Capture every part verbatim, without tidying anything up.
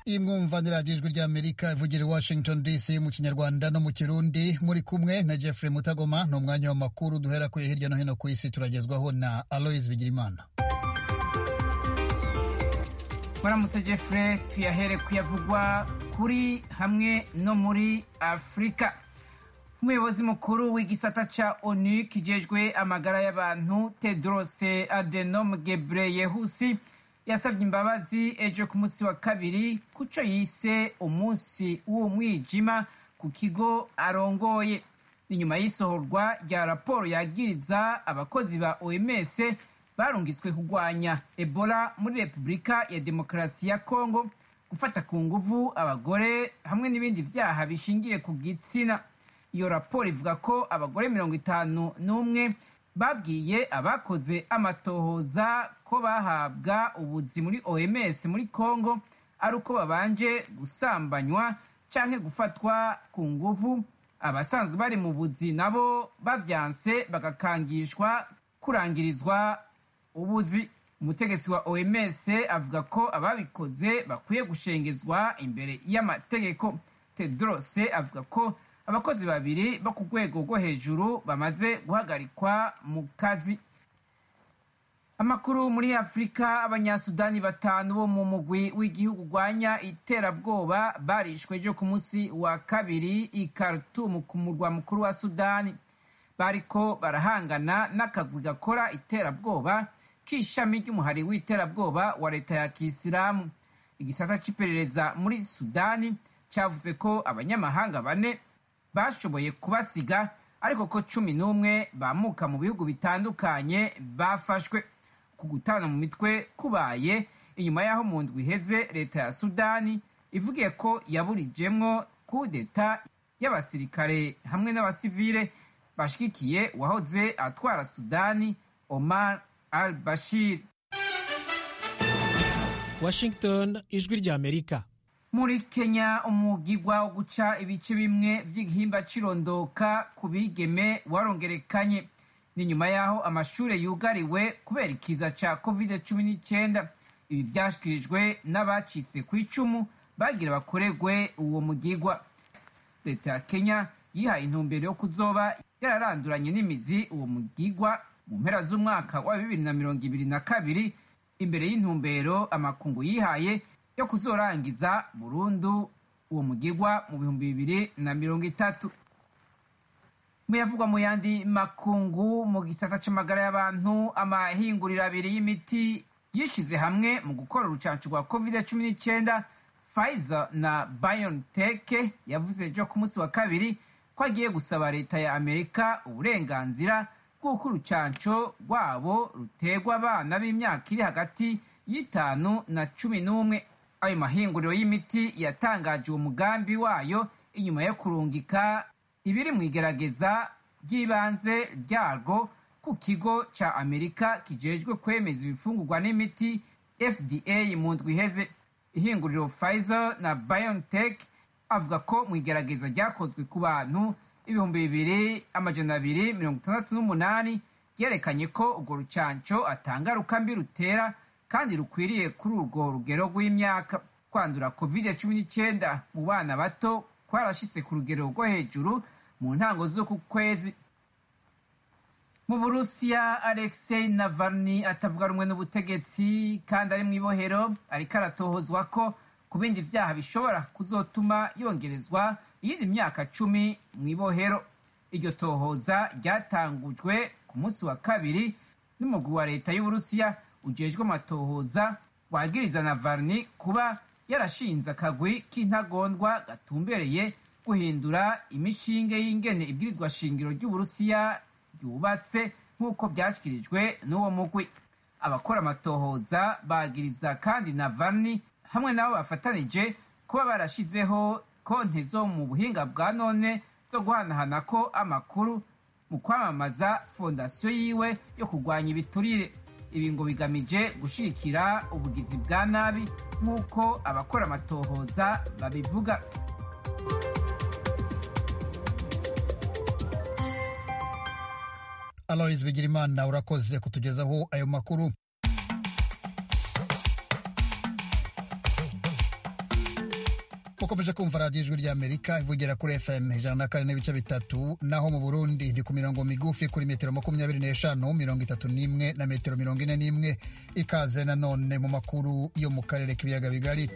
imwumva ni radiyo ijwi ry'amerika ivugira i washington dc mu kinyarwanda no mu kirundi. Muri kumwe na Jeffrey Mutagoma. Ni umwanya w'amakuru duhera kuri hirya no hino ku isi, turagezwaho na Aloys Bigirimana. Mwaramutse Jeffrey, tuyahere kuyavugwa kuri hamwe no muri Afrika. Umuyobozi mukuru w'igisata ca ONU kijejwe amagara y'abantu Tedros Adhanom Ghebreyesus yasavye imbabazi ejo ku munsi wa kabiri kuco yise umunsi w'umwijima ku kigo arongoye. Ni nyuma y'isohorwa rya raporo yagiriza abakozi ba O M S barungitswe kugwanya Ebola muri Repubulika ya Demokarasi ya Kongo, gufata ku nguvu abagore hamwe n'ibindi vyaha bishingiye ku gitsina. Iyo raporo ivuga ko abagore mirongo itanu n'umwe babwiye abakoze amatohoza ko bahabwa ubuzi muri O M S muri Kongo ari uko babanje gusambanywa canke gufatwa ku nguvu. Abasanzwe bari mu buzi nabo bavyanse bagakangishwa kurangirizwa ubuzi. Umutegetsi wa O M S avuga ko ababikoze bakwiye gushengezwa imbere y'amategeko. Tedros avuga ko abakozi babiri bo ku rwego rwo hejuru bamaze guhagarikwa mu kazi. Amakuru muri Afrika, abanyasudani batanu bo mu mugwi w'igihugu gwanya iterabwoba barishwe ejo ku munsi wa kabiri i Khartoum ku murwa mukuru wa Sudani. Bariko barahangana n'akagwi gakora iterabwoba k'ishami ry'umuhari w'iterabwoba wa leta ya Kisilamu. Igisata c'iperereza muri Sudani cavuze ko abanyamahanga bane bashoboye kubasiga, ariko ko cumi n'umwe bamuka mu bihugu bitandukanye bafashwe. Ku gutana mu mitwe kubaye inyuma y'aho mu ndwi iheze leta ya Sudani ivugiye ko yaburijemwo kudeta y'abasirikare hamwe n'abasivile bashigikiye uwahoze atwara Sudani Omar al-Bashir. Washington, ijwi ry'Amerika. Muri Kenya, umugigwa wo guca ibice bimwe vy'igihimba cirondoka ku bigeme warongerekanye. Ni nyuma yaho amashure yugariwe kubera ikiza ca covid cumi n'icyenda. Ibi vyashikirijwe n'abacitse kw'icumu bagira bakoregwe uwo mugigwa. Leta ya Kenya yihaye intumbero yo kuzoba yararanduranye n'imizi uwo mugigwa mu mpera z'umwaka wa bibiri na mirongo ibiri na kabiri, imbere y'intumbero amakungu yihaye yo kuzorangiza burundu uwo mugigwa mu bihumbi bibiri na mirongo itatu. Muyavugwa mu yandi makungu, mu gisata c'amagara y'abantu, amahinguriro abiri y'imiti yishize hamwe mu gukora urucanco rwa covid cumi n'icyenda, Pfizer na BioNTech, yavuze ejo ku munsi wa kabiri ko agiye gusaba leta ya Amerika uburenganzira bw'uko urucanco rwabo rutegwa abana b'imyaka iri hagati y'itanu na cumi n'umwe. Ayo mahinguriro y'imiti yatangaje uwo mugambi wayo inyuma yo kurungika ibiri mu igerageza ry'ibanze ryarwo ku kigo ca Amerika kijejwe kwemeza ibifungurwa n'imiti F D A mu ndwi iheze. Ihinguriro Pfizer na BioNTech avuga ko mu igerageza ryakozwe ku bantu ibihumbi bibiri amajana abiri mirongo itandatu n'umunani ryerekanye ko urwo rucanco atangaruka mbi rutera kandi rukwiriye kuri urwo rugero rw'imyaka. Kwandura covid cumi n'icyenda mu bana bato kwarashitse ku rugero rwo hejuru mu ntango z'uku kwezi. Mu Burusiya, Alexei Navalny atavuga rumwe n'ubutegetsi kandi ari mw'ibohero, ariko aratohozwa ko ku bindi vyaha bishobora kuzotuma yongerezwa iyindi myaka cumi mw'ibohero. Iryo tohoza ryatangujwe ku munsi wa kabiri n'umugwi wa leta y'Uburusiya ujejwe amatohoza wagiriza Navalny kuba yarashinze akagwi k'intagondwa gatumbereye guhindura imishinge y'ingene ibwirizwa shingiro ry'Uburusiya ryubatse nk'uko vyashikirijwe n'uwo mugwi. Abakora amatohoza bagiriza kandi Navalny hamwe nabo bafatanije kuba barashizeho konti zo mu buhinga bwa none zo guhanahana ko amakuru mu kwamamaza fondasiyo yiwe yo kurwanya ibiturire. Ibi ngo bigamije gushikira ubugizi bwa nabi nk'uko abakora amatohoza babivuga. Aloys Bigirimana, urakoze kutugezaho ayo makuru. mukomeje kumva radiyo ijwi ry'Amerika ivugira kuri F M ijana na kane n'ibice bitatu, naho mu Burundi ndi ku mirongo migufi kuri metero makumyabiri n'eshanu, mirongo itatu n'imwe na metero mirongo ine n'imwe. Ikaze nanone mu makuru yo mu karere k'ibiyaga bigari.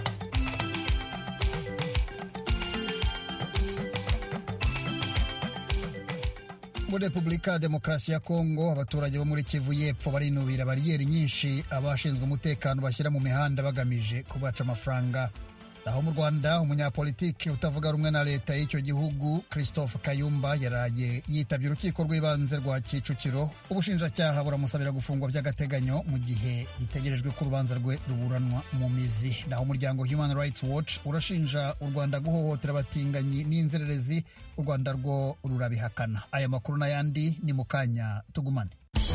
Muri Repubulika ya Demokarasi ya Kongo, abaturage bo muri Kivu y'Epfo barinubira bariyeri nyinshi abashinzwe umutekano bashyira mu mihanda bagamije kubaca amafaranga. Naho mu Rwanda, umunyapolitiki utavuga rumwe na leta y'icyo gihugu Christophe Kayumba yaraye yitabye urukiko rw'ibanze rwa Kicukiro. Ubushinjacyaha buramusabira gufungwa by'agateganyo mu gihe bitegerejwe ko urubanza rwe ruburanwa mu mizi. Naho umuryango Human Rights Watch urashinja u Rwanda guhohotera abatinganyi n'inzererezi, u Rwanda rwo rurabihakana. Aya makuru n'ayandi ni mu kanya, tugumane.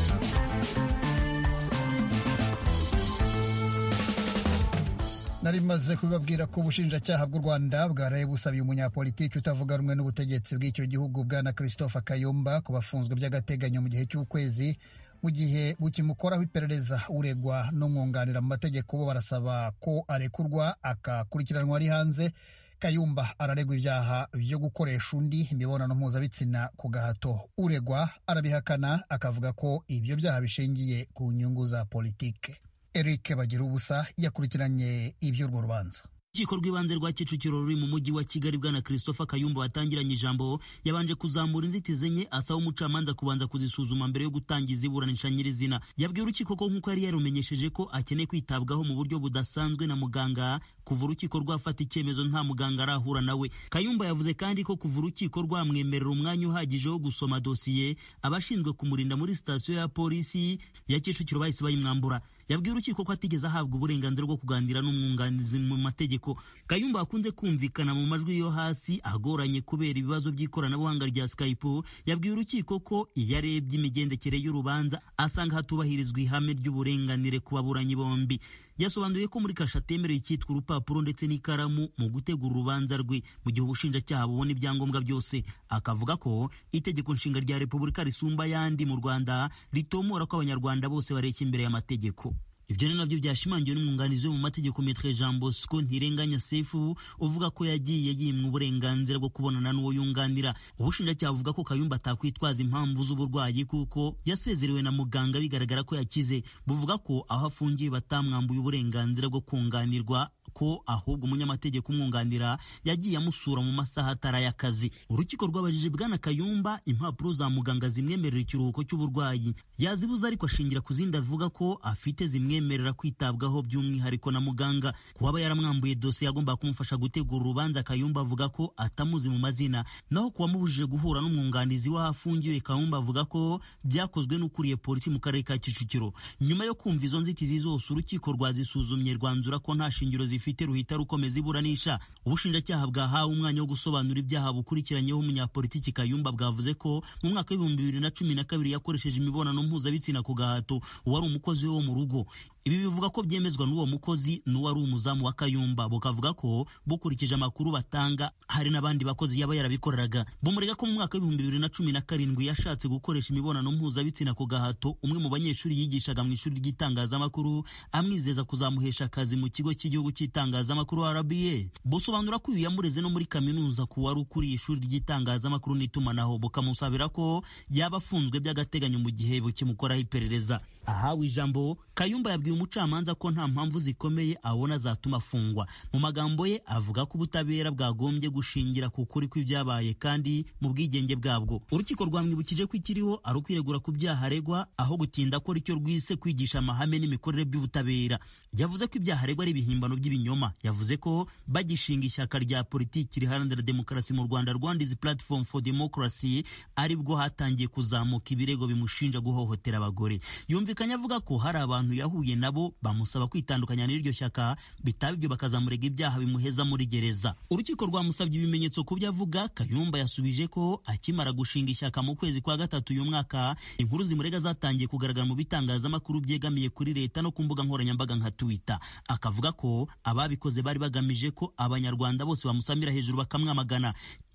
Nari maze kubabwira ko ubushinjacyaha bw'u Rwanda bwaraye busabiye umunyapolitiki utavuga rumwe n'ubutegetsi bw'icyo gihugu bwana Christophe Kayumba kuba afunzwe by'agateganyo mu gihe cy'ukwezi, mu gihe bukimukoraho iperereza. Uregwa n'umwunganira mu mategeko bo barasaba ko arekurwa akakurikiranwa ari hanze. Kayumba araregwa ibyaha byo gukoresha undi imibonano mpuzabitsina ku gahato. Uregwa arabihakana akavuga ko ibyo byaha bishingiye ku nyungu za politike. Eric Bagirubusa yakurikiranye iby'urwo rubanza. Urukiko rw'ibanze rwa Kicukiro ruri mu mujyi wa Kigali bwana Christophe Kayumba watangiranye ijambo yabanje kuzamura inzitizi enye asaba umucamanza kubanza kuzisuzuma mbere yo gutangiza iburanisha nyirizina. Yabwiye urukiko ko nk'uko yari yarumenyesheje ko akeneye kwitabwaho mu buryo budasanzwe na muganga kuva urukiko rwafata icyemezo nta muganga arahura nawe. Kayumba yavuze kandi ko kuva urukiko rwamwemerera umwanya uhagije wo gusoma dosiye, abashinzwe kumurinda muri sitasiyo ya polisi ya Kicukiro bahise bayimwambura. Yabwiye urukiko ko atigeze ahabwa uburenganzira bwo kuganira n'umwunganizi mu mategeko. Kayumba akunze kumvikana mu majwi yo hasi agoranye kubera ibibazo by'ikoranabuhanga rya Skype. Yabwiye urukiko ko iyo arebye imigendekere y'urubanza asanga hatubahirizwa ihame ry'uburenganire ku baburanyi bombi. Yasobanuye ko muri kasha atemerewe icyitwa urupapuro ndetse n'ikaramu mu gutegura urubanza rwe mu gihe ubushinjacyaha bubona ibyangombwa byose. Akavuga ko itegeko nshinga rya Repubulika risumba yandi mu Rwanda ritomora ko abanyarwanda bose bareshya imbere y'amategeko. Ibyo ni nabyo byashimangiwe n'umwunganizi mu mategeko Maître Jean Bosco Ntirenganya Sefu uvuga ko yagiye yimwa uburenganzira bwo kubonana n'uwo yunganira. Ubushinjacyaha buvuga ko Kayumba atakwitwaza impamvu z'uburwayi kuko yasezerewe na muganga bigaragara ko yakize. Buvuga ko aho afungiye batamwambuye uburenganzira bwo kunganirwa, ko ahubwo umunyamategeko umwunganira yagiye amusura mu masaha atari y'akazi. Urukiko rwabajije bwana Kayumba impapuro za muganga zimwemerera ikiruhuko cy'uburwayi. Yazibuza ariko ashingira ku zindi avuga ko afite zimwemerera kwitabwaho by'umwihariko na muganga. Kuba yaramwambuye dosiye yagomba kumufasha gutegura urubanza, Kayumba avuga ko atamuzi mu mazina. Naho kuba mubujije guhura n'umwunganizi w'aho afungiwe, Kayumba avuga ko byakozwe n'ukuriye polisi mu karere ka Kicukiro. Nyuma yo kumva izo nzitizi zose, urukiko rwazisuzumye rwanzura ko nta shingiro zifite ruhita rukomeza iburanisha. Ubushinjacyaha bwahawe umwanya wo gusobanura ibyaha bukurikiranyeho umunyapolitiki Kayumba. Bwavuze ko mu mwaka w'ibihumbi bibiri na cumi na kabiri yakoresheje imibonano mpuzabitsina ku gahato uwari umukozi wo mu rugo. Ibi bivuga ko byemezwa n'uwo mukozi n'uwari umuzamu wa Kayumba. Bukavuga ko bukurikije amakuru batanga hari n'abandi bakozi yaba yarabikoreraga. Bumurega ko mu mwaka w'ibihumbi bibiri na cumi na karindwi yashatse gukoresha imibonano mpuzabitsina ku gahato umwe mu banyeshuri yigishaga mu ishuri ry'itangazamakuru, amwizeza kuzamuhesha akazi mu kigo cy'igihugu cy'itangazamakuru R B A. Busobanura ko uyu yamureze no muri kaminuza ku wari ukuriye ishuri ry'itangazamakuru n'itumanaho, bukamusabira ko yaba afunzwe by'agateganyo mu gihe bukimukoraho iperereza. Ahawe ijambo, Kayumba yabwiye umucamanza ko nta mpamvu zikomeye abona zatuma afungwa. Mu magambo ye avuga ko ubutabera bwagombye gushingira ku kuri kw'ibyabaye kandi mu bwigenge bwabwo. Urukiko rwamwibukije ko ikiriho ari ukwiregura ku byaha aregwa aho gutinda akora icyo rwise kwigisha amahame n'imikorere by'ubutabera. Yavuze ko ibyaha aregwa ari ibihimbano by'ibinyoma. Yavuze ko bagishinga ishyaka rya politiki riharanira demokarasi mu Rwanda, Rwanda's Platform for Democracy, aribwo hatangiye kuzamuka ibirego bimushinja guhohotera abagore. Yumvikanye avuga ko hari abantu yahuye nabo bamusaba kwitandukanya n'iryo shyaka, bitaba ibyo bakazamurega ibyaha bimuheza muri gereza. Urukiko rwamusabye ibimenyetso ku byo avuga. Kayumba yasubije ko akimara gushinga ishyaka mu kwezi kwa gatatu uyu mwaka, inkuru zimurega zatangiye kugaragara mu bitangazamakuru byegamiye kuri leta no ku mbuga nkoranyambaga nka Twitter. Akavuga ko ababikoze bari bagamije ko abanyarwanda bose bamusamira hejuru bakamwamagana.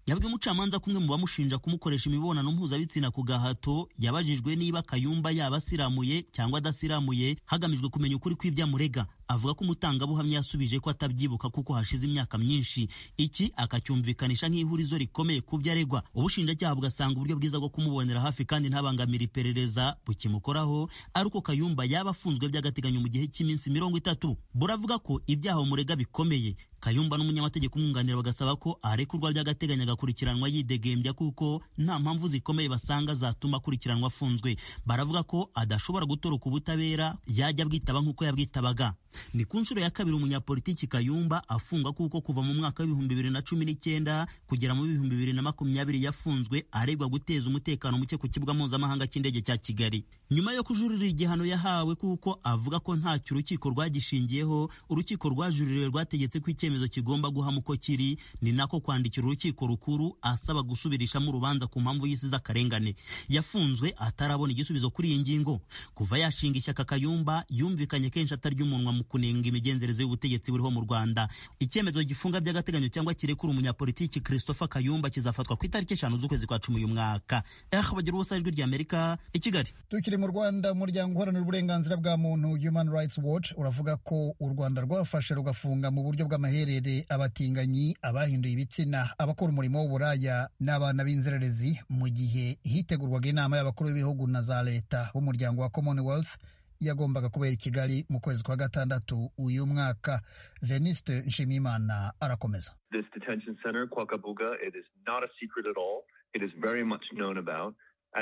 yabwiye umucamanza kumwe mu bamushinja kumukoresha imibonano mpuzabitsina ku gahato yabajijwe niba Kayumba yaba asiramuye cyangwa adasiramuye hagamijwe kumenya ukuri kw'ibyamurega. Avuga ko umutangabuhamya yasubije ko atabyibuka kuko hashize imyaka myinshi. Iki akacyumvikanisha nk'ihurizo rikomeye ku byo aregwa. Ubushinjacyaha bugasanga uburyo bwiza bwo kumubonera hafi kandi ntabangamira iperereza bukimukoraho ari uko Kayumba yaba afunzwe by'agateganyo mu gihe cy'iminsi mirongo itatu. Buravuga ko ibyaha umurega bikomeye. Kayumba n'umunyamategeko umwunganira bagasaba ko arekurwa by'agateganyo agakurikiranwa yidegembya kuko nta mpamvu zikomeye basanga zatuma akurikiranwa afunzwe. Baravuga ko adashobora gutoroka ubutabera yajya bwitaba nk'uko yabwitabaga. Ni ku nshuro ya kabiri umunyapolitiki Kayumba afungwa kuko kuva mu mwaka w'ibihumbi bibiri na cumi n'icyenda kugera mu bihumbi bibiri na makumyabiri yafunzwe aregwa guteza umutekano muke ku kibuga mpuzamahanga cy'indege cya Kigali. Nyuma yo kujurira igihano yahawe kuko avuga ko ntacyo urukiko rwagishingiyeho, urukiko rwajuririwe rwategetse ko icyemezo kigomba guhama uko kiri, ni nako kwandikira urukiko rukuru asaba gusubirishamo urubanza ku mpamvu y'isi z'akarengane. Yafunzwe atarabona igisubizo kuri iyi ngingo. Kuva yashinga ishyaka Kayumba yumvikanye kenshi atarya umunwa mu kunenga imigenzereze y'ubutegetsi buriho mu Rwanda. Icyemezo gifunga by'agateganyo cyangwa kirekura umunyapolitiki Christopher Kayumba kizafatwa ku itariki eshanu z'ukwezi kwa cumi uyu mwaka. Eh bagira ubusa ijwi rya Amerika i Kigali. Tukiri mu Rwanda, umuryango uharanira uburenganzira bwa muntu Human Rights Watch uravuga ko u Rwanda rwafashe rugafunga mu buryo bw'amaherere abatinganyi, abahinduye ibitsina, abakora umurimo w'uburaya n'abana b'inzererezi mu gihe hitegurwaga inama y'abakuru b'ibihugu na za leta b'umuryango wa Commonwealth yagombaga kubera i Kigali mu kwezi kwa gatandatu uyu mwaka. Veniste Nshimiyimana arakomeza. This detention center, kwa Kabuga, it is not a secret at all. It is very much known about.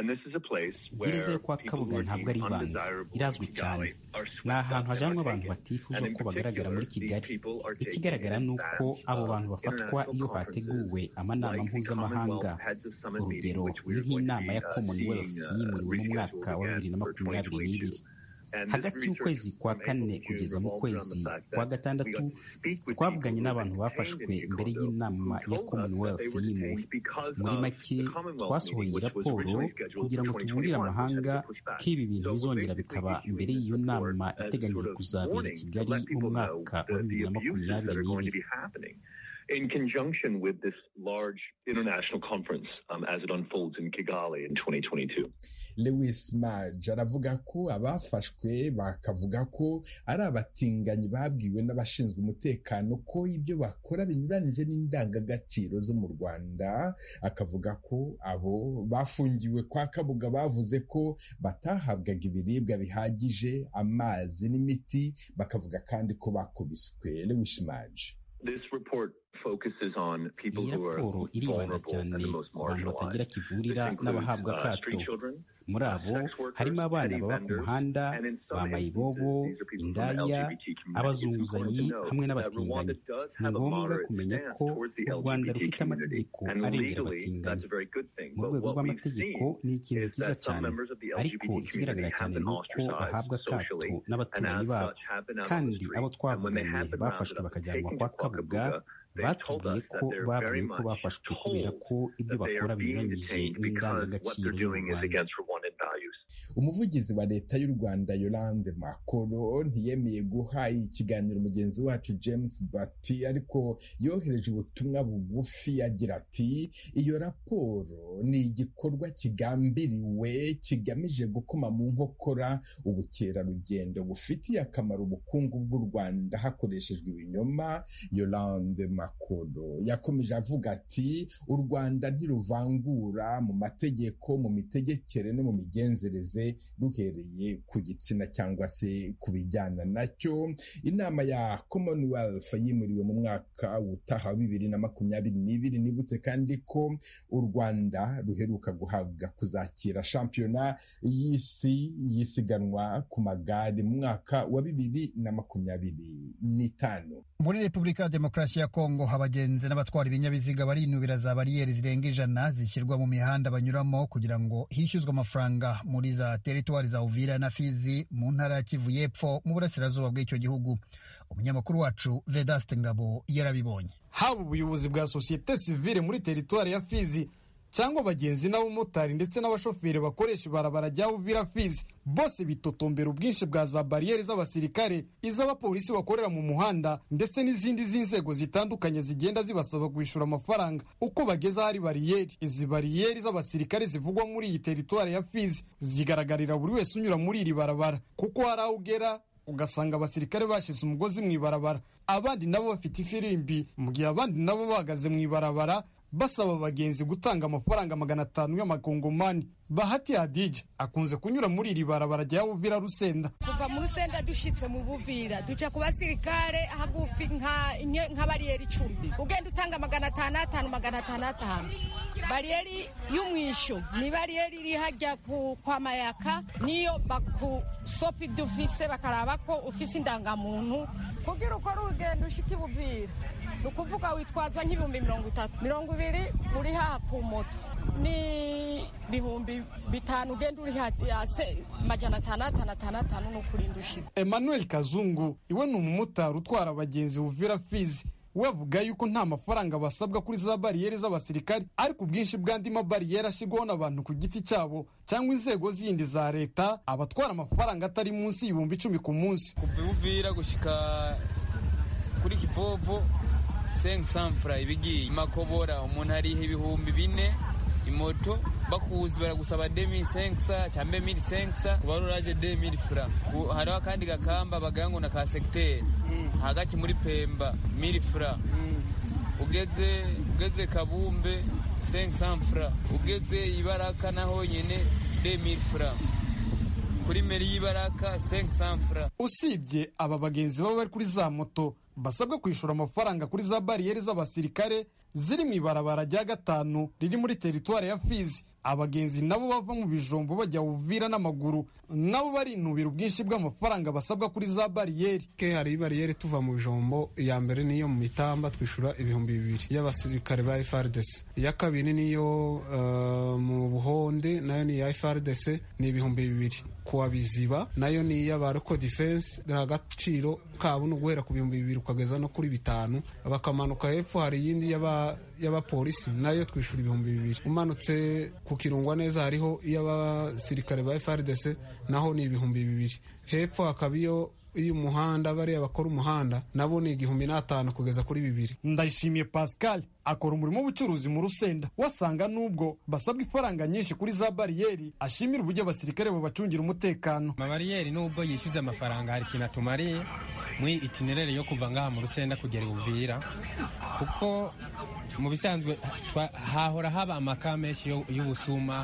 Gereza yo kwa Kabuga ntabwo ari ibanga, irazwi cyane. Ni ahantu hajyanwa abantu batifuza ko bagaragara muri Kigali. Ikigaragara ni uko abo bantu bafatwa iyo hateguwe amanama mpuzamahanga. Urugero ni nk'inama ya Commonwealth yimuriwe mu mwaka wa bibiri na makumyabiri n'ibiri. Hagati y'ukwezi kwa kane kugeza mu kwezi kwa gatandatu twavuganye n'abantu bafashwe mbere y'inama ya Commonwealth yimuwe. Muri make twasohoye raporo kugira ngo tuburire amahanga ko ibi bintu bizongera bikaba mbere y'iyo nama iteganyijwe kuzabera i Kigali mu mwaka wa bibiri na makumyabiri n'ibiri. In conjunction with this large international conference um, as it unfolds in Kigali in twenty twenty-two. Lewis Maj aravuga ko abafashwe bakavuga ko ari abatinganyi babwiwe n'abashinzwe umutekano ko ibyo bakora binyuranije n'indangagaciro zo mu Rwanda. Akavuga ko abo bafungiwe kwa Kabuga bavuze ko batahabwaga ibiribwa bihagije, amazi n'imiti, bakavuga kandi ko bakubiswe. Lewis Maj: This report focuses on people who are vulnerable and the most marginalized. N'abahabwa akato. Muri abo harimo abana baba ku muhanda, ba mayibobo, indaya, abazunguzayi hamwe n'abatinganyi. Ni ngombwa kumenya ko u Rwanda rufite amategeko arengera abatinganyi. Mu rwego rw'amategeko ni ikintu cyiza cyane, ariko ikigaragara cyane ni uko bahabwa akato n'abaturanyi babo. Kandi abo twavuganye bafashwe bakajyanwa kwa Kabuga batubwiye ko babwiye ko bafashwe kubera ko ibyo bakora binyuranyije n'indangagaciro y'u Rwanda. Umuvugizi wa leta y'u Rwanda Yolande Makoro ntiyemeye guha ikiganiro mugenzi wacu James Bati, ariko yohereje ubutumwa bugufi agira ati iyo raporo ni igikorwa kigambiriwe kigamije gukoma mu nkokora ubukerarugendo bufitiye akamaro ubukungu bw'u Rwanda hakoreshejwe ibinyoma. Yolande Makoro yakomeje avuga ati u Rwanda ntiruvangura mu mategeko, mu mitegekere no mu migenzereze ruhereye ku gitsina cyangwa se ku bijyana nacyo. Inama ya Commonwealth yimuriwe mu mwaka utaha bibiri na makumyabiri n'ibiri. Nibutse kandi ko u Rwanda ruheruka guhabwa kuzakira shampiyona y'isi y'isiganwa ku magare mu mwaka wa bibiri na makumyabiri n'itanu. Muri Repubulika ya Demokarasi ya Kongo, abagenzi n'abatwara ibinyabiziga barinubira za bariyeri zirenga ijana zishyirwa mu mihanda banyuramo kugira ngo hishyuzwe amafaranga muri za teritwari za Uvira na Fizi mu ntara ya Kivu y'Epfo mu burasirazuba bw'icyo gihugu. Umunyamakuru wacu Vedaste Ngabo yarabibonye. Haba ubuyobozi bwa sosiyete sivile muri teritwari ya Fizi cyangwa abagenzi n'abamotari ndetse n'abashoferi bakoresha ibarabara rya Uvira Fizi bose bitotombera ubwinshi bwa za bariyeri z'abasirikare, iz'abapolisi bakorera mu muhanda ndetse n'izindi z'inzego zitandukanye zigenda zibasaba kwishyura amafaranga uko bageze ahari bariyeri. Izi bariyeri z'abasirikare zivugwa muri iyi teritwari ya Fizi zigaragarira buri wese unyura muri iri barabara, kuko hari aho ugera ugasanga abasirikare bashize umugozi mu ibarabara, abandi nabo bafite ifirimbi, mu gihe abandi nabo bahagaze mu ibarabara basaba abagenzi gutanga amafaranga magana atanu y'amakongomani. Bahati Hadija akunze kunyura muri iri barabara rya Uvira Rusenda. Kuva mu Rusenda dushitse mu Buvira duca ku basirikare hagufi nka nka bariyeri icumi, ugenda utanga magana atanu atanu magana atanu atanu. Bariyeri y'umwisho ni bariyeri iri hajya ku kwa Mayaka, niyo baku sopi dufise bakaraba ko ufise indangamuntu kugira uko urugendo ushika Buvira. Nukuvuga witwaza nk'ibihumbi mirongo itatu mirongo ibiri uri haha ku moto ni bihumbi bitanu, ugenda uri hasi majana atanu atanu atanu atanu n'ukurinda ushika. Emmanuel Kazungu iwe ni umumotari utwara abagenzi Uvira Fizi, we avuga yuko nta mafaranga basabwa kuri za bariyeri z'abasirikare, ariko ubwinshi bw'andi mabariyeri ashigwaho n'abantu ku giti cyabo cyangwa inzego zindi za leta abatwara amafaranga atari munsi y'ibihumbi icumi ku munsi. Kuva Uvira gushika kuri Kivovo cinq cents francs ibigiye makobora umuntu hariho ibihumbi bine, imoto bakuzi baragusaba deux mille cinq cents cyangwa deux mille cinq cents, kubaruraje deux mille francs. Hariho akandi gakamba bagango na ka secteur hagati muri Pemba mille francs, ugeze ugeze Kabumbe cinq cents francs, ugeze Ibaraka naho nyene deux mille francs, kuri meri y'Ibaraka cinq cents francs. Usibye aba bagenzi baba bari kuri za moto basabwa kwishura amafaranga kuri za bariyeri z'abasirikare ziri mu ibarabara rya gatanu riri muri teritwari ya Fizi, abagenzi nabo bava mu bijombo bajya Uvira n'amaguru nabo barinubira ubwinshi bw'amafaranga basabwa kuri za bariyeri. Ke hari bariyeri tuva mu bijombo, iya mbere niyo mu Mitamba twishura ibihumbi bibiri y'abasirikare ba F R D C, iya kabiri niyo uh, mu Buhonde nayo ni ya F R D C ni ibihumbi bibiri, kuwa Biziba nayo ni ya Barco Defense agaciro kabo no guhera ku bihumbi bibiri ukageza no kuri bitanu, bakamanuka hepfo hari yindi yaba y'abapolisi nayo twishura ibihumbi bibiri, umanutse ku Kirungwa neza hariho y'abasirikare ba F R D C naho ni ibihumbi bibiri, hepfo hakabiyo iyo umuhanda bari abakora umuhanda nabo ni igihumbi n'atanu kugeza kuri bibiri. Ndayishimiye Pascal akora umurimo w'ubucuruzi mu Rusenda, wasanga nubwo basabwa ifaranga nyinshi kuri za bariyeri ashimira uburyo abasirikare babacungira umutekano. Amabariyeri nubwo yishyuza amafaranga hari ikintu atumariye mu itinerere yo kuva ngaha mu Rusenda kugera Uvira, kuko mu bisanzwe hahora haba amaka menshi y'ubusuma,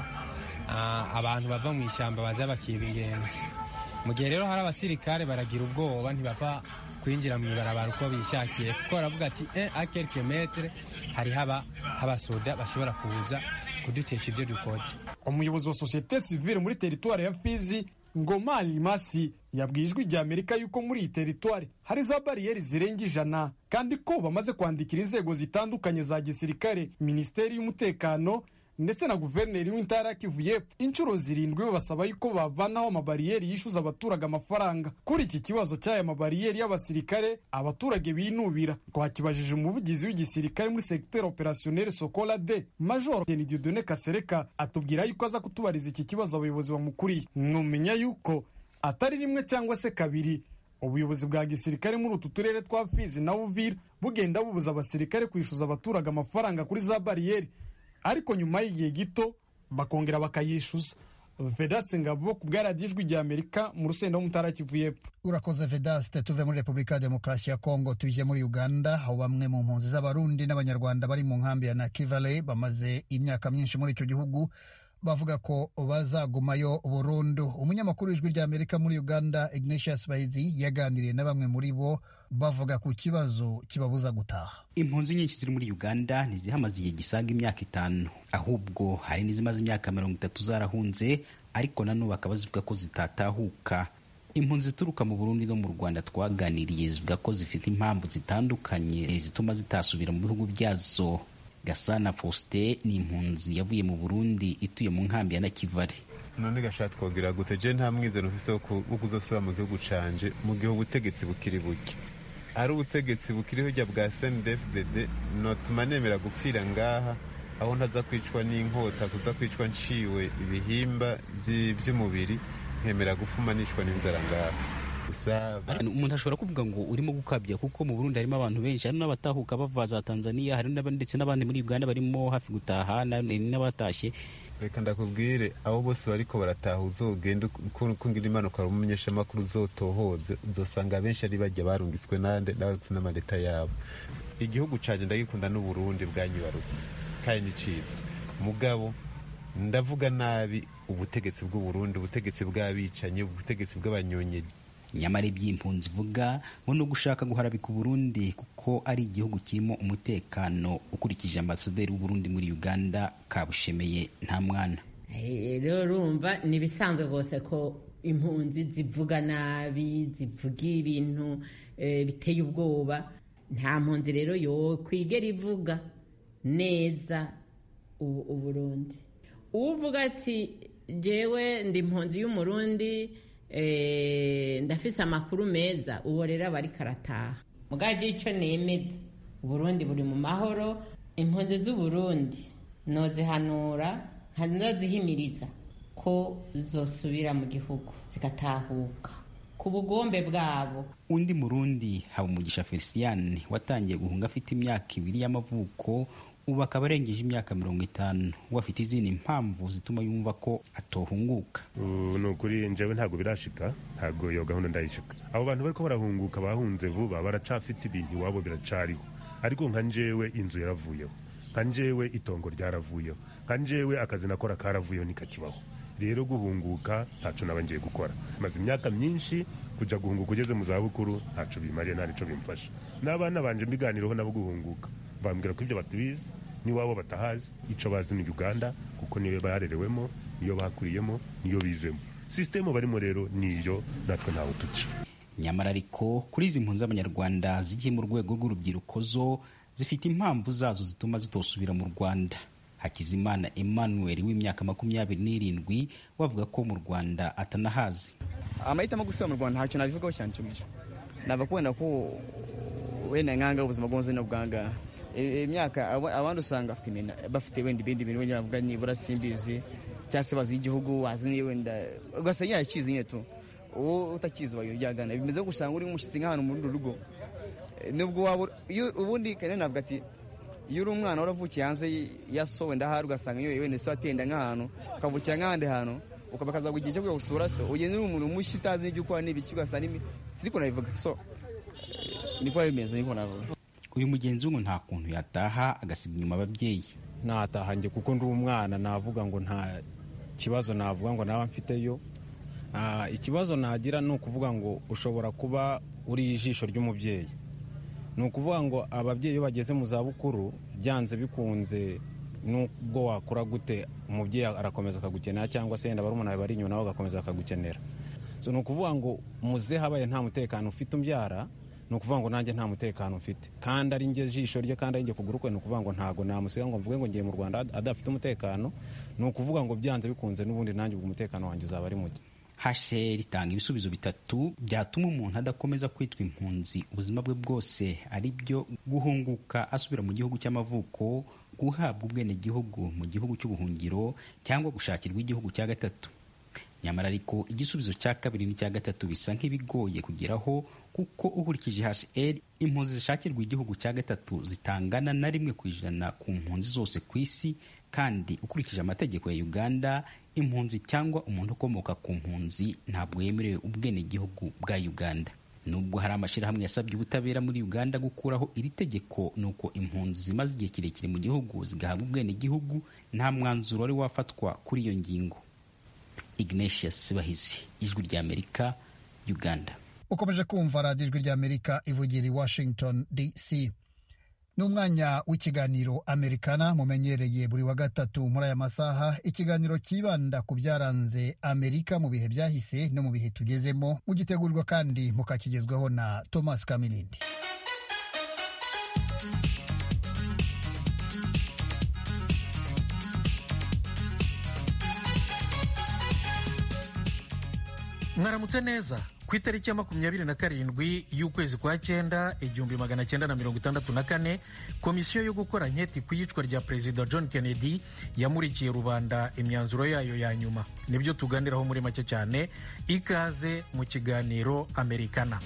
abantu bava mu ishyamba baza bakiba ingenzi. Mu gihe rero hari abasirikare baragira ubwoba ntibava kwinjira mu ibarabara uko bishakiye, kuko baravuga ati eh a quelques metres hari haba abasoda bashobora kuza kudutesha ibyo dukoze. Umuyobozi wa societe civile muri teritwari ya Fizi Ngoma Limasi yabwiye ijwi rya Amerika yuko muri iyi teritwari hari za bariyeri zirenga ijana, kandi ko bamaze kwandikira inzego zitandukanye za gisirikare, Minisiteri y'Umutekano ndetse na guverineri w'intara Kivu y'Epfo inshuro zirindwi babasaba yuko bavanaho amabariyeri yishyuza abaturage amafaranga. Kuri iki kibazo cy'aya mabariyeri y'abasirikare abaturage binubira, twakibajije umuvugizi w'igisirikare muri secteur opérationnel Sokola D Major Dieudonné Kasereka, atubwira yuko aza kutubariza iki kibazo abayobozi bamukuriye. Mwumenya yuko atari rimwe cyangwa se kabiri ubuyobozi bwa gisirikare muri utu turere twa Fizi na Uvira bugenda bubuza abasirikare kwishyuza abaturage amafaranga kuri za bariyeri, ariko nyuma y'igihe gito bakongera bakayishyuza. Vedaste Ngabo ku bwaradiyo ijwi rya Amerika mu Rusenda w'Umutara Kivu y'Epfo. Urakoze Vedaste. Tuve muri Repubulika ya Demokarasi ya Kongo tuje muri Uganda, aho bamwe mu mpunzi z'Abarundi n'Abanyarwanda bari mu nkambi ya Nakivale bamaze imyaka myinshi muri icyo gihugu bavuga ko bazagumayo burundu. Umunyamakuru w'ijwi rya Amerika muri Uganda Ignatius Bahizi yaganiriye na bamwe muri bo bavuga ku kibazo kibabuza gutaha. Impunzi nyinshi ziri muri Uganda ntizihamaze igihe gisaga imyaka itanu, ahubwo hari n'izimaze imyaka mirongo itatu zarahunze, ariko nano bakaba zivuga ko zitatahuka. Impunzi zituruka mu Burundi no mu Rwanda twaganiriye zivuga ko zifite impamvu zitandukanye zituma zitasubira mu bihugu byazo. Gasana Faustin ni impunzi yavuye mu Burundi ituye mu nkambi ya Nakivale. None gashatse kugira gute je nta mwizero ufise wo kuzosubira mu gihugu canje mu gihe ubutegetsi bukiri buke. Ari ubutegetsi bukiri hujya bwa C N D D F no tumanemera gupfira ngaha aho ntaza kwicwa n'inkota, kuza kwicwa nciwe ibihimba by'umubiri, nkemera gufuma nicwa n'inzara ngaho. Gusa umuntu ashobora kuvuga ngo urimo gukabya, kuko mu Burundi harimo abantu benshi, hari n'abatahuka bava za Tanzania, hari ndetse n'abandi muri Uganda barimo hafi gutaha, n'abatashye. Reka ndakubwire, abo bose bariko barataha uzogenda kungira impanuka ari umumenyeshamakuru uzotohoze, uzosanga benshi ari bajya barungitswe nande n'amaleta yabo. Igihugu canje ndagikunda n'Uburundi bwanyibarutse kandi nicitse, mugabo ndavuga nabi ubutegetsi bw'u Burundi, ubutegetsi bw'abicanyi, ubutegetsi bw'abanyonyeji. Nyamara iby'impunzi vuga ngo no gushaka guharabika Burundi kuko ari igihugu kirimo umutekano, ukurikije ambasaderi w'u Burundi muri Uganda Kabushemeye nta mwana. Rero urumva ni bisanzwe rwose ko impunzi zivuga nabi, zivuga ibintu e, biteye ubwoba. Nta mpunzi rero yo kwigera ivuga neza u Burundi. Uvuga ati jewe ndi impunzi y'Umurundi, Eh, ndafise amakuru meza, uwo rero bari karataha. Mugaje ico nemeza, Burundi buri mu mahoro. Impunzi z'u Burundi nozihanura, hanozihimiriza ko zosubira mu gihugu zigatahuka ku bugombe bwabo. Undi Murundi Habumugisha Felician watangiye guhunga afite imyaka ibiri y'amavuko, ubu akaba arengeje imyaka mirongo itanu. Wafite izindi mpamvu zituma yumva ko atohunguka. Ni ukuri njyewe ntabwo birashika, ntabwo iyo gahunda ndayishika. Abo bantu bariko barahunguka bahunze vuba baracafite ibintu iwabo biracariho, ariko nka njyewe inzu yaravuyeho, nka njyewe itongo ryaravuyeho, nka njyewe akazi nakora karavuyeho nikakibaho. Rero guhunguka ntaco naba ngiye gukora. Maze imyaka myinshi kuja guhunguka ugeze mu zabukuru ntaco bimariye, nta nico bimfasha. N'abana banje mbiganireho nabo guhunguka, bambwira ko ibyo batubizi niwabo batahazi, ico bazi ni Uganda kuko niyo barerewemo, niyo bakuriyemo, niyo bizemo. System barimo rero niyo natwe ntawe tuci. Nyamara ariko kuri izi mpunzi z'Abanyarwanda zigiye mu rwego rw'urubyiruko zo zifite impamvu zazo zituma zitosubira mu Rwanda. Hakizimana Emmanuel w'imyaka makumyabiri n'irindwi wavuga ko mu Rwanda atanahazi. Amahitamo gusubira mu Rwanda ntacyo nabivugaho cyane cyo ngicyo. Nava kubona ko wenda nkanga ubuzima bwonze no bwanga imyaka abandi usanga afite imena bafite wenda ibindi bintu wenda bavuga nibura simbizi cyase bazi igihugu wazi ni wenda ugasanya yakizi nyine tu uwo utakizi wayo byagana bimeze gusanga uri mushitsi nk'ahantu mu rugo nubwo wabo ubundi kandi navuga ati iyo uri umwana waravukiye hanze yaso wenda hari ugasanga iyo wenda so atenda nk'ahantu ukavukira nk'ahandi hantu ukabakaza kugira cyo gusura so ugenda uri umuntu mushitazi n'ibyo ukora n'ibiki ugasanga siko nabivuga so niko bimeze niko navuga. Uyu mugenzi ngo nta kuntu yataha agasiga inyuma ababyeyi. Nataha nje kuko ndi umwana, navuga ngo nta kibazo navuga ngo naba mfiteyo. Ah, ikibazo nagira ni ukuvuga ngo ushobora kuba uri ijisho ry'umubyeyi. Ni ukuvuga ngo ababyeyi bageze mu za bukuru byanze bikunze nubwo wakora gute umubyeyi arakomeza akagukenera, cyangwa se yenda barumuna bari inyuma nabo agakomeza akagukenera. So ni ukuvuga ngo muze habaye nta mutekano ufite umbyara, ni ukuvuga ngo nanjye nta mutekano mfite, kandi ari njye jisho rye kandi ari njye kuguru kwe. Ni ukuvuga ngo ntago namusiga ngo mvuge ngo ngiye mu Rwanda adafite umutekano. Ni ukuvuga ngo byanze bikunze n'ubundi nanjye ubwo umutekano wanjye uzaba ari muke. H C R itanga ibisubizo bitatu byatuma umuntu adakomeza kwitwa impunzi ubuzima bwe bwose, ari byo guhunguka asubira mu gihugu cy'amavuko, guhabwa ubwenegihugu mu gihugu cy'ubuhungiro, cyangwa gushakirwa igihugu cya gatatu. Nyamara ariko igisubizo cya kabiri n'icya gatatu bisa nk'ibigoye kugeraho, kuko ukurikije H C R impunzi zishakirwa igihugu cya gatatu zitangana na rimwe ku ijana ku mpunzi zose ku isi, kandi ukurikije amategeko ya Uganda impunzi cyangwa umuntu ukomoka ku mpunzi ntabwo yemerewe ubwenegihugu bwa Uganda. Nubwo hari amashyirahamwe yasabye ubutabera muri Uganda gukuraho iri tegeko, nuko impunzi zimaze igihe kirekire mu gihugu zigahabwa ubwenegihugu, nta mwanzuro wari wafatwa kuri iyo ngingo. Ignatius Bahizi, Ijwi ry'Amerika, Uganda. Ukomeje kumva radiyo Ijwi ry'Amerika ivugira i Washington D C. N'umwanya w'ikiganiro Americana mumenyereye buri wa gatatu muri aya masaha, ikiganiro kibanda ku byaranze Amerika mu bihe byahise no mu bihe tugezemo, mugitegurirwa kandi mukakigezweho na Thomas Kamilindi. Mwaramutse neza, ku itariki ya makumyabiri na karindwi y'ukwezi kwa cyenda igihumbi magana cyenda na mirongo itandatu na kane komisiyo yo gukora nketi ku iyicwa rya perezida John Kennedy yamurikiye rubanda imyanzuro yayo ya nyuma. Nibyo tuganiraho muri make cyane. Ikaze mu kiganiro Amerikana.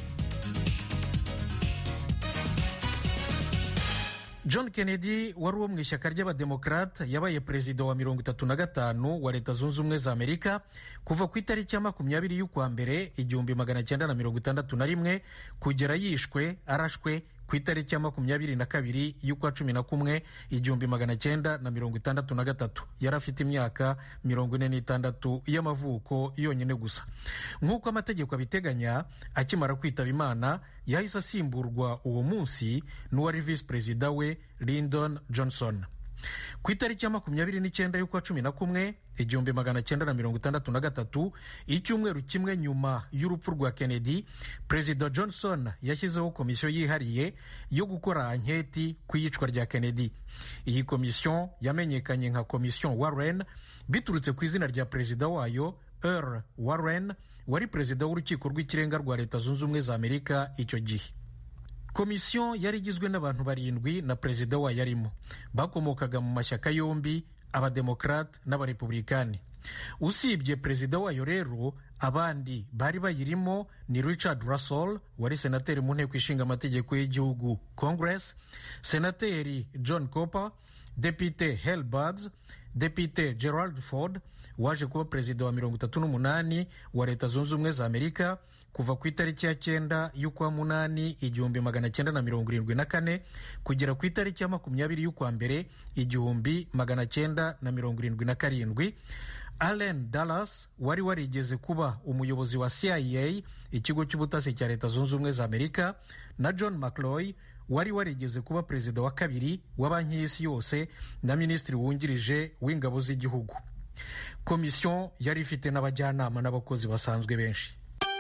John Kennedy wari uwo mu ishyaka ry'abademokrate yabaye perezida wa mirongo itatu na gatanu wa leta zunze ubumwe za Amerika kuva ku itariki ya makumyabiri y'ukwa mbere igihumbi magana cyenda na mirongo itandatu na rimwe kugera yishwe arashwe ku itariki ya makumyabiri na kabiri y'ukwa cumi na kumwe igihumbi magana cyenda na mirongo itandatu na gatatu. Yari afite imyaka mirongo ine n'itandatu y'amavuko yonyine gusa. Nk'uko amategeko abiteganya, akimara kwitaba Imana yahise asimburwa uwo munsi n'uwari visi perezida we Lyndon Johnson. Ku itariki ya makumyabiri n'icyenda y'ukwa cumi na kumwe igihumbi magana cyenda na mirongo itandatu na gatatu, icyumweru kimwe nyuma y'urupfu rwa Kennedy, perezida Johnson yashyizeho komisiyo yihariye yo gukora anketi ku iyicwa rya Kennedy. Iyi komisiyo yamenyekanye nka komisiyo Warren biturutse ku izina rya perezida wayo Earl Warren, wari perezida w'urukiko rw'ikirenga rwa leta zunze ubumwe za Amerika icyo gihe. Komisiyo yari igizwe n'abantu barindwi na perezida wayo arimo. Bakomokaga mu mashyaka yombi, abademokrate n'abarepublikani. Usibye perezida wayo rero, abandi bari bayirimo ni Richard Russell, wari senateri mu nteko ishinga amategeko y'igihugu Congress, senateri John Cooper, depite Hal Buds, depite Gerald Ford waje kuba perezida wa mirongo itatu n'umunani wa leta zunze ubumwe za Amerika kuva ku itariki ya cyenda y'ukwa munani igihumbi magana cyenda na mirongo irindwi na kane kugera ku itariki ya makumyabiri y'ukwa mbere igihumbi magana cyenda na mirongo irindwi na karindwi. Allen Dulles wari warigeze kuba umuyobozi wa C I A, ikigo cy'ubutasi cya leta zunze ubumwe za Amerika, na John McCloy wari warigeze kuba perezida wa kabiri wa banki y'isi yose na minisitiri wungirije w'ingabo z'igihugu. Komisiyo yari ifite n'abajyanama n'abakozi basanzwe benshi.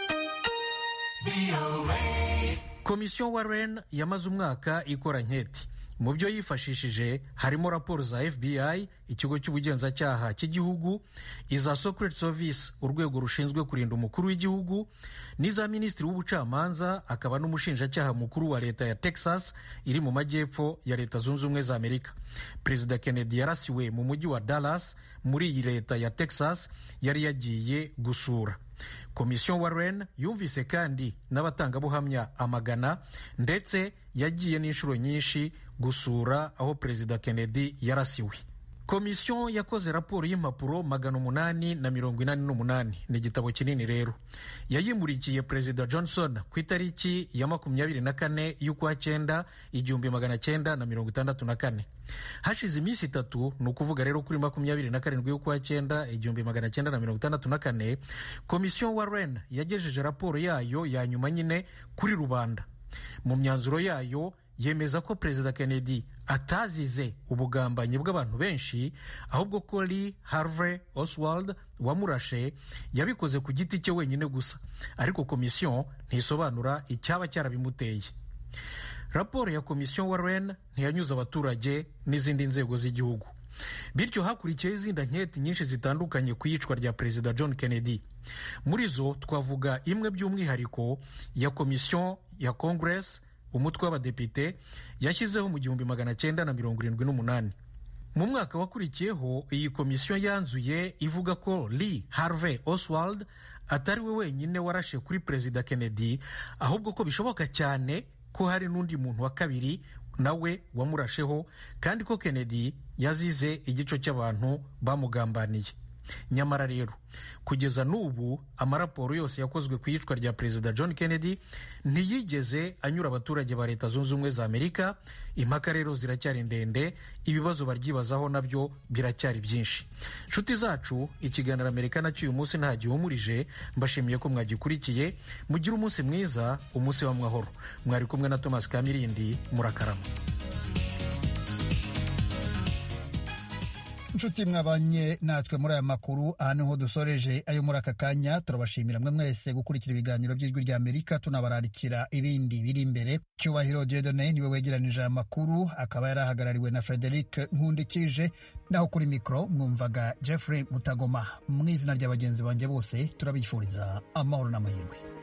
Komisiyo Warren yamaze umwaka ikora nketi. Mu byo yifashishije harimo raporo za F B I, ikigo cy'ubugenzacyaha cy'igihugu, iza Secret Service, urwego rushinzwe kurinda umukuru w'igihugu, n'iza minisitiri w'ubucamanza akaba n'umushinjacyaha mukuru wa leta ya Texas iri mu majyepfo ya leta zunze ubumwe za Amerika. Perezida Kennedy yarasiwe mu mujyi wa Dallas muri iyi leta ya Texas yari yagiye gusura. Komisiyo Warren yumvise kandi n'abatangabuhamya amagana, ndetse yagiye n'inshuro nyinshi gusura aho perezida Kennedy yarasiwe. Komisiyo yakoze raporo y'impapuro magana umunani na mirongo inani n'umunani. Ni igitabo kinini rero. Yayimurikiye perezida Johnson ku itariki ya makumyabiri na kane y'ukwa cyenda igihumbi magana cyenda na mirongo itandatu na kane. Hashize iminsi itatu, ni ukuvuga rero kuri makumyabiri na karindwi y'ukwa cyenda igihumbi magana cyenda na mirongo itandatu na kane, komisiyo Warren yagejeje raporo yayo ya nyuma nyine kuri rubanda. Mu myanzuro yayo yemeza ko perezida Kennedy atazize ubugambanyi bw'abantu benshi, ahubwo ko Lee Harvey Oswald wamurashe yabikoze ku giti cye wenyine gusa, ariko komisiyo ntisobanura icyaba cyarabimuteye. Raporo ya komisiyo Warren ntiyanyuze abaturage n'izindi nzego z'igihugu. Bityo hakurikiyeho izindi nketi nyinshi zitandukanye ku iyicwa rya perezida John Kennedy. Muri zo twavuga imwe by'umwihariko ya komisiyo ya Congress, umutwe w'abadepite, yashyizeho mu gihumbi magana cyenda na mirongo irindwi n'umunani. Mu mwaka wakurikiyeho iyi komisiyo yanzuye ivuga ko Lee Harvey Oswald atari we wenyine warashe kuri perezida Kennedy, ahubwo ko bishoboka cyane ko hari n'undi muntu wa kabiri nawe wamurasheho, kandi ko Kennedy yazize igico cy'abantu bamugambaniye. Nyamara rero kugeza n'ubu amaraporo yose yakozwe ku iyicwa rya perezida John Kennedy ntiyigeze anyura abaturage ba leta zunze ubumwe za Amerika. Impaka rero ziracyari ndende, ibibazo baryibazaho nabyo biracyari byinshi. Nshuti zacu, ikiganiro Amerikana cy'uyu munsi nta gihumurije. Mbashimiye ko mwagikurikiye. Mugire umunsi mwiza, umunsi w'amahoro. Mwari kumwe na Thomas Kamirindi. Murakarama. Nshuti mwabanye natwe muri aya makuru, aha niho dusoreje ayo muri aka kanya. Turabashimira mwe mwese gukurikira ibiganiro by'Ijwi rya Amerika, tunabararikira ibindi biri imbere. Cyubahiro Dieudonné niwe wegeranije aya makuru, akaba yarahagarariwe na Frederic Nkundikije, naho kuri mikro mwumvaga Jeffrey Mutagoma. Mu izina ry'abagenzi banjye bose turabifuriza amahoro n'amahirwe.